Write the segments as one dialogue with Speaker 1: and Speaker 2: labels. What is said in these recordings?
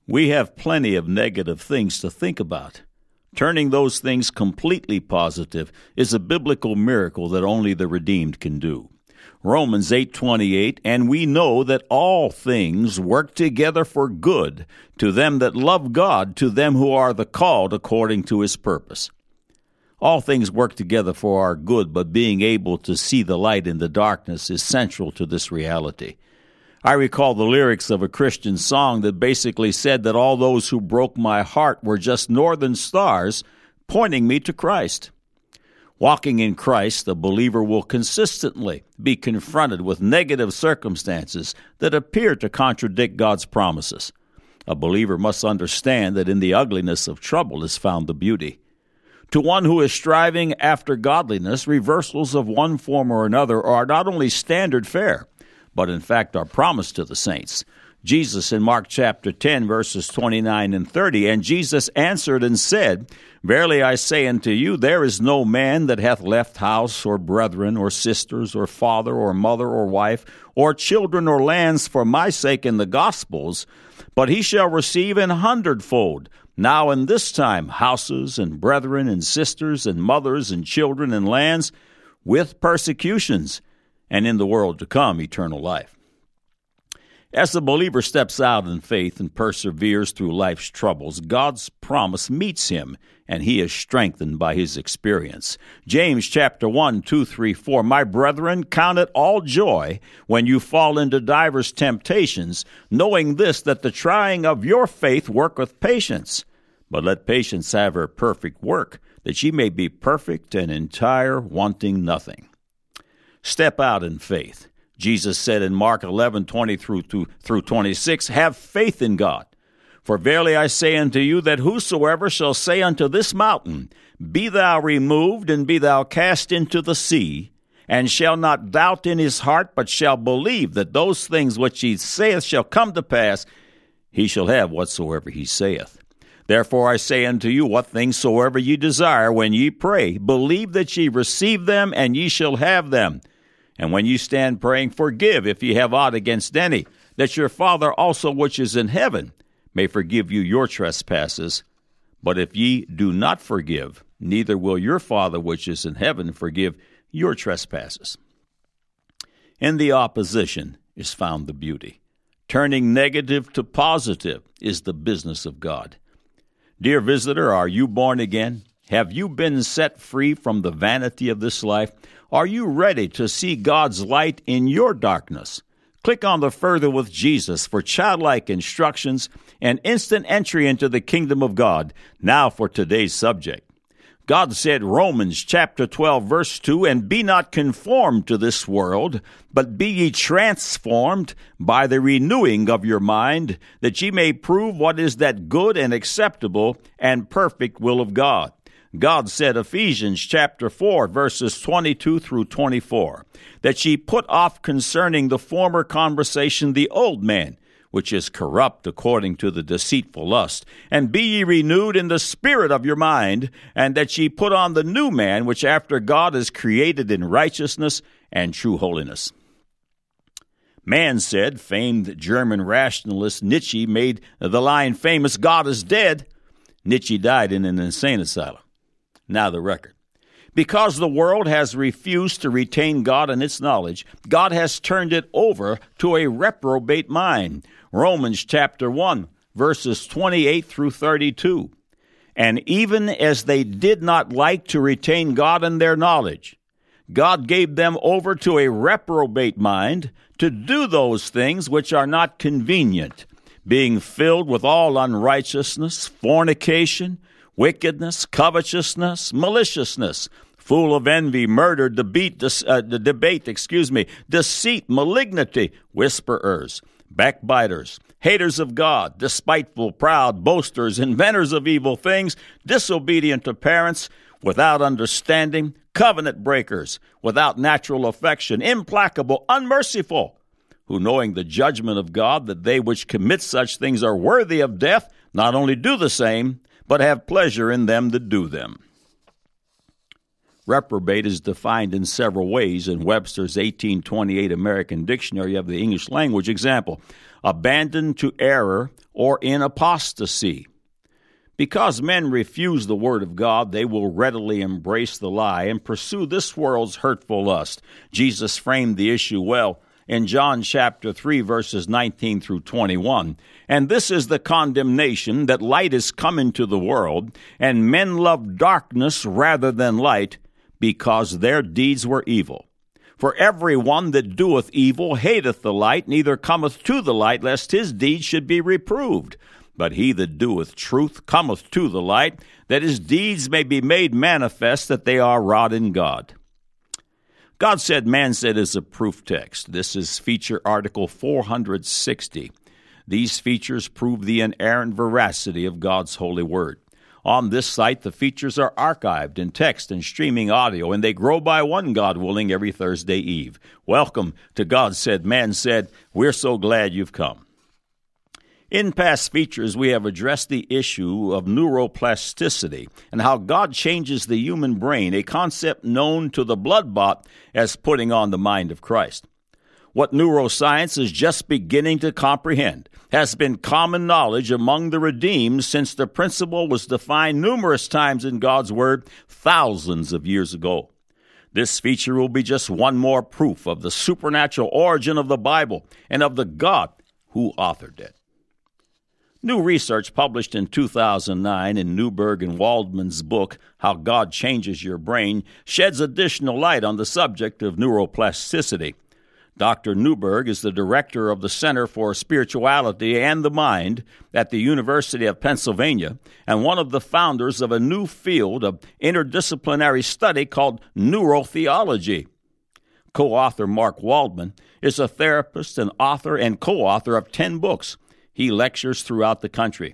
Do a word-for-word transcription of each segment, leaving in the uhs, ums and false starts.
Speaker 1: We have plenty of negative things to think about. Turning those things completely positive is a biblical miracle that only the redeemed can do. Romans eight twenty-eight, and we know that all things work together for good to them that love God, to them who are the called according to his purpose. All things work together for our good, but being able to see the light in the darkness is central to this reality. I recall the lyrics of a Christian song that basically said that all those who broke my heart were just northern stars pointing me to Christ. Walking in Christ, a believer will consistently be confronted with negative circumstances that appear to contradict God's promises. A believer must understand that in the ugliness of trouble is found the beauty. To one who is striving after godliness, reversals of one form or another are not only standard fare, but in fact are promised to the saints. Jesus in Mark chapter ten, verses twenty-nine and thirty, and Jesus answered and said, Verily I say unto you, there is no man that hath left house or brethren or sisters or father or mother or wife or children or lands for my sake in the Gospels, but he shall receive an hundredfold, now in this time, houses and brethren and sisters and mothers and children and lands, with persecutions, and in the world to come eternal life. As the believer steps out in faith and perseveres through life's troubles, God's promise meets him, and he is strengthened by his experience. James chapter one, two, three, four, My brethren, count it all joy when you fall into divers temptations, knowing this, that the trying of your faith worketh patience. But let patience have her perfect work, that ye may be perfect and entire, wanting nothing. Step out in faith. Jesus said in Mark eleven, twenty through twenty-six, Have faith in God. For verily I say unto you, that whosoever shall say unto this mountain, Be thou removed, and be thou cast into the sea, and shall not doubt in his heart, but shall believe that those things which he saith shall come to pass, he shall have whatsoever he saith. Therefore I say unto you, what things soever ye desire, when ye pray, believe that ye receive them, and ye shall have them. And when ye stand praying, forgive if ye have aught against any, that your Father also which is in heaven may forgive you your trespasses. But if ye do not forgive, neither will your Father which is in heaven forgive your trespasses. In the opposition is found the beauty. Turning negative to positive is the business of God. Dear visitor, are you born again? Have you been set free from the vanity of this life? Are you ready to see God's light in your darkness? Click on the Further with Jesus for childlike instructions and instant entry into the kingdom of God. Now for today's subject. God said, Romans chapter twelve, verse two, And be not conformed to this world, but be ye transformed by the renewing of your mind, that ye may prove what is that good and acceptable and perfect will of God. God said, Ephesians chapter four, verses twenty-two through twenty-four, that ye put off concerning the former conversation the old man, which is corrupt according to the deceitful lust, and be ye renewed in the spirit of your mind, and that ye put on the new man, which after God is created in righteousness and true holiness. Man said, famed German rationalist Nietzsche made the line famous, God is dead. Nietzsche died in an insane asylum. Now the record. Because the world has refused to retain God in its knowledge, God has turned it over to a reprobate mind. Romans chapter one, verses twenty-eight through thirty-two. And even as they did not like to retain God in their knowledge, God gave them over to a reprobate mind to do those things which are not convenient, being filled with all unrighteousness, fornication, wickedness, covetousness, maliciousness, full of envy, murder, debate, uh, debate, excuse me, deceit, malignity, whisperers, backbiters, haters of God, despiteful, proud, boasters, inventors of evil things, disobedient to parents, without understanding, covenant breakers, without natural affection, implacable, unmerciful, who knowing the judgment of God, that they which commit such things are worthy of death, not only do the same, but have pleasure in them that do them. Reprobate is defined in several ways in Webster's eighteen twenty-eight American Dictionary of the English Language. Example, abandoned to error or in apostasy. Because men refuse the word of God, they will readily embrace the lie and pursue this world's hurtful lust. Jesus framed the issue well in John chapter three, verses nineteen through twenty-one. And this is the condemnation, that light is come into the world, and men love darkness rather than light, because their deeds were evil. For every one that doeth evil hateth the light, neither cometh to the light, lest his deeds should be reproved. But he that doeth truth cometh to the light, that his deeds may be made manifest that they are wrought in God. God Said, Man Said is a proof text. This is feature article four hundred sixty. These features prove the inerrant veracity of God's holy word. On this site, the features are archived in text and streaming audio, and they grow by one, God willing, every Thursday eve. Welcome to God Said, Man Said. We're so glad you've come. In past features, we have addressed the issue of neuroplasticity and how God changes the human brain, a concept known to the blood-bought as putting on the mind of Christ. What neuroscience is just beginning to comprehend has been common knowledge among the redeemed since the principle was defined numerous times in God's Word thousands of years ago. This feature will be just one more proof of the supernatural origin of the Bible and of the God who authored it. New research published in two thousand nine in Newberg and Waldman's book, How God Changes Your Brain, sheds additional light on the subject of neuroplasticity. Doctor Newberg is the director of the Center for Spirituality and the Mind at the University of Pennsylvania and one of the founders of a new field of interdisciplinary study called neurotheology. Co-author Mark Waldman is a therapist and author and co-author of ten books. He lectures throughout the country.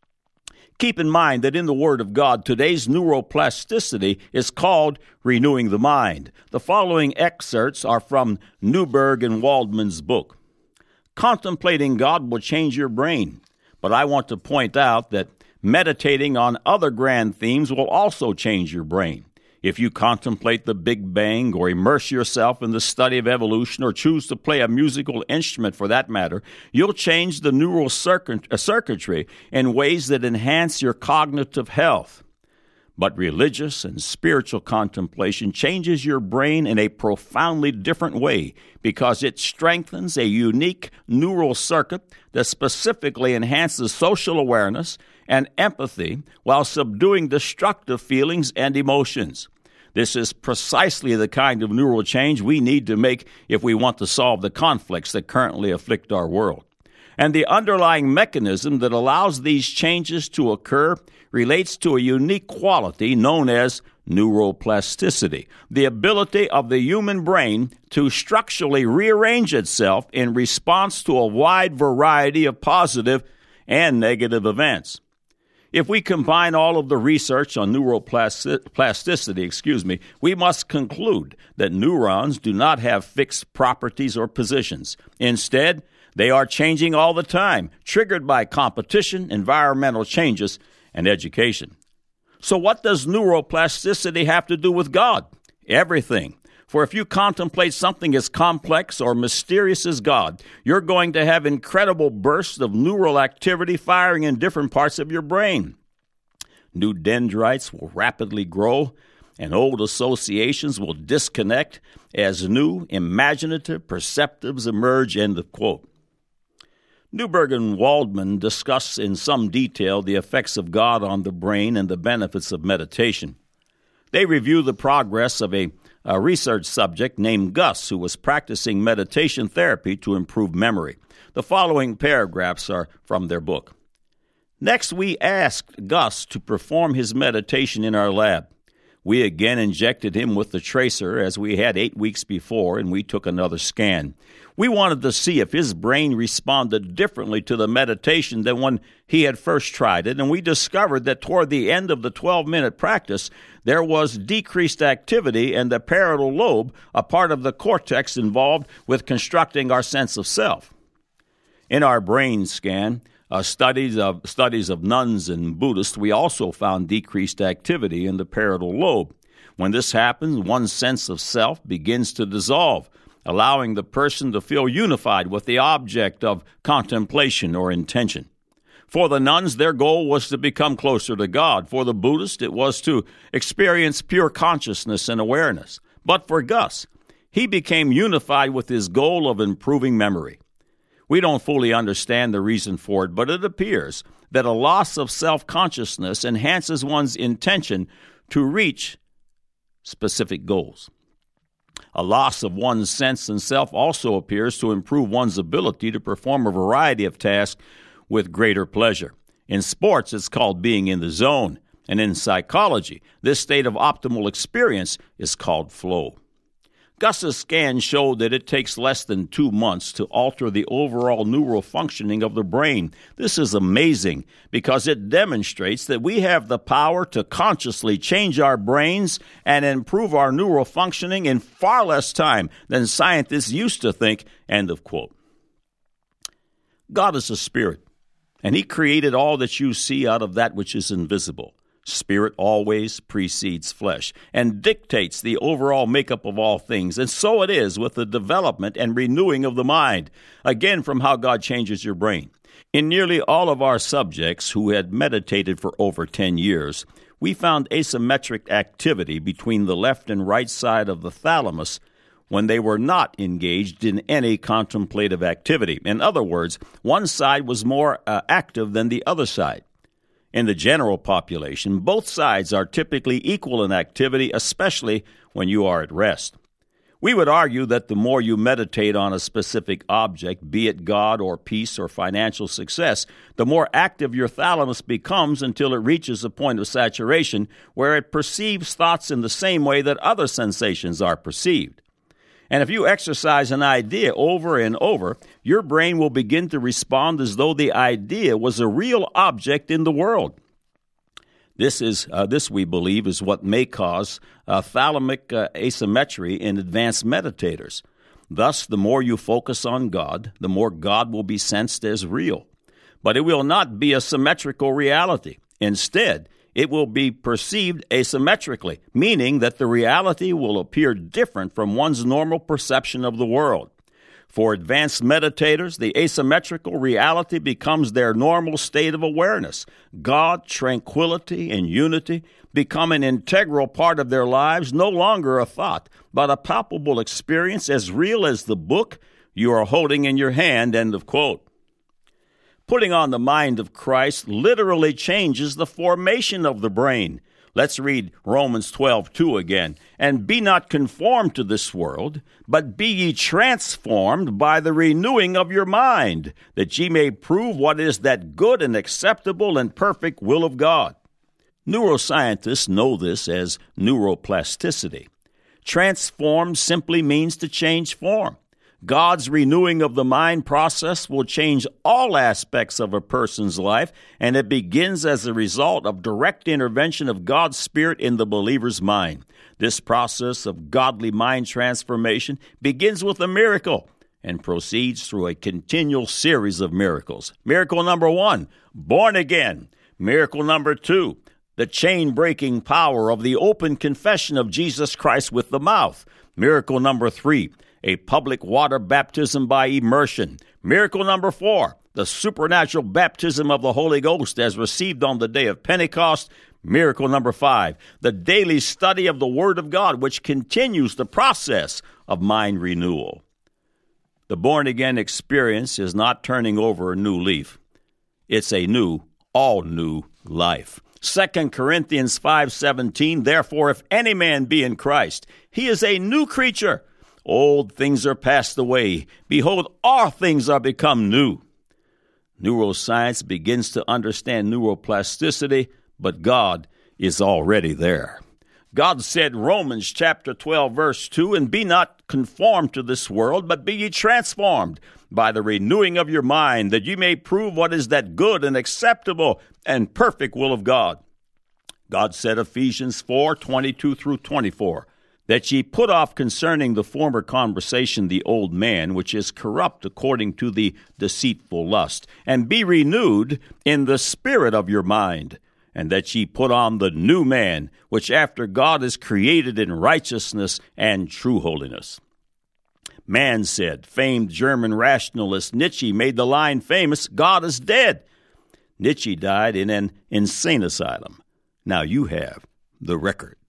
Speaker 1: Keep in mind that in the Word of God, today's neuroplasticity is called renewing the mind. The following excerpts are from Newberg and Waldman's book. Contemplating God will change your brain, but I want to point out that meditating on other grand themes will also change your brain. If you contemplate the Big Bang or immerse yourself in the study of evolution or choose to play a musical instrument for that matter, you'll change the neural circuitry in ways that enhance your cognitive health. But religious and spiritual contemplation changes your brain in a profoundly different way because it strengthens a unique neural circuit that specifically enhances social awareness and empathy while subduing destructive feelings and emotions. This is precisely the kind of neural change we need to make if we want to solve the conflicts that currently afflict our world. And the underlying mechanism that allows these changes to occur relates to a unique quality known as neuroplasticity, the ability of the human brain to structurally rearrange itself in response to a wide variety of positive and negative events. If we combine all of the research on neuroplasticity, excuse me, we must conclude that neurons do not have fixed properties or positions. Instead, they are changing all the time, triggered by competition, environmental changes, and education. So what does neuroplasticity have to do with God? Everything. For if you contemplate something as complex or mysterious as God, you're going to have incredible bursts of neural activity firing in different parts of your brain. New dendrites will rapidly grow, and old associations will disconnect as new, imaginative perceptives emerge, end of quote. Newberg and Waldman discuss in some detail the effects of God on the brain and the benefits of meditation. They review the progress of a A research subject named Gus who was practicing meditation therapy to improve memory. The following paragraphs are from their book. Next, we asked Gus to perform his meditation in our lab. We again injected him with the tracer as we had eight weeks before, and we took another scan. We wanted to see if his brain responded differently to the meditation than when he had first tried it, and we discovered that toward the end of the twelve-minute practice, there was decreased activity in the parietal lobe, a part of the cortex involved with constructing our sense of self. In our brain scan, uh, studies of studies of nuns and Buddhists, we also found decreased activity in the parietal lobe. When this happens, one's sense of self begins to dissolve, allowing the person to feel unified with the object of contemplation or intention. For the nuns, their goal was to become closer to God. For the Buddhist, it was to experience pure consciousness and awareness. But for Gus, he became unified with his goal of improving memory. We don't fully understand the reason for it, but it appears that a loss of self-consciousness enhances one's intention to reach specific goals. A loss of one's sense and self also appears to improve one's ability to perform a variety of tasks with greater pleasure. In sports, it's called being in the zone, and in psychology, this state of optimal experience is called flow. Gus's scan showed that it takes less than two months to alter the overall neural functioning of the brain. This is amazing because it demonstrates that we have the power to consciously change our brains and improve our neural functioning in far less time than scientists used to think. End of quote. God is a spirit, and he created all that you see out of that which is invisible. Spirit always precedes flesh and dictates the overall makeup of all things. And so it is with the development and renewing of the mind. Again, from how God changes your brain. In nearly all of our subjects who had meditated for over ten years, we found asymmetric activity between the left and right side of the thalamus when they were not engaged in any contemplative activity. In other words, one side was more uh, active than the other side. In the general population, both sides are typically equal in activity, especially when you are at rest. We would argue that the more you meditate on a specific object, be it God or peace or financial success, the more active your thalamus becomes until it reaches a point of saturation where it perceives thoughts in the same way that other sensations are perceived. And if you exercise an idea over and over, your brain will begin to respond as though the idea was a real object in the world. This is uh, this, we believe, is what may cause uh, thalamic uh, asymmetry in advanced meditators. Thus, the more you focus on God, the more God will be sensed as real. But it will not be a symmetrical reality. Instead, it will be perceived asymmetrically, meaning that the reality will appear different from one's normal perception of the world. For advanced meditators, the asymmetrical reality becomes their normal state of awareness. God, tranquility, and unity become an integral part of their lives, no longer a thought, but a palpable experience as real as the book you are holding in your hand. End of quote. Putting on the mind of Christ literally changes the formation of the brain. Let's read Romans twelve two again. And be not conformed to this world, but be ye transformed by the renewing of your mind, that ye may prove what is that good and acceptable and perfect will of God. Neuroscientists know this as neuroplasticity. Transform simply means to change form. God's renewing of the mind process will change all aspects of a person's life, and it begins as a result of direct intervention of God's Spirit in the believer's mind. This process of godly mind transformation begins with a miracle and proceeds through a continual series of miracles. Miracle number one, born again. Miracle number two, the chain-breaking power of the open confession of Jesus Christ with the mouth. Miracle number three, a public water baptism by immersion. Miracle number four, the supernatural baptism of the Holy Ghost as received on the day of Pentecost. Miracle number five, the daily study of the Word of God, which continues the process of mind renewal. The born-again experience is not turning over a new leaf. It's a new, all-new life. Second Corinthians five seventeen, therefore, if any man be in Christ, he is a new creature. Old things are passed away. Behold, all things are become new. Neuroscience begins to understand neuroplasticity, but God is already there. God said, Romans chapter twelve, verse two, and be not conformed to this world, but be ye transformed by the renewing of your mind, that ye may prove what is that good and acceptable and perfect will of God. God said, Ephesians four, twenty-two through twenty-four, that ye put off concerning the former conversation the old man, which is corrupt according to the deceitful lust, and be renewed in the spirit of your mind, and that ye put on the new man, which after God is created in righteousness and true holiness. Man said, famed German rationalist Nietzsche made the line famous, God is dead. Nietzsche died in an insane asylum. Now you have the record.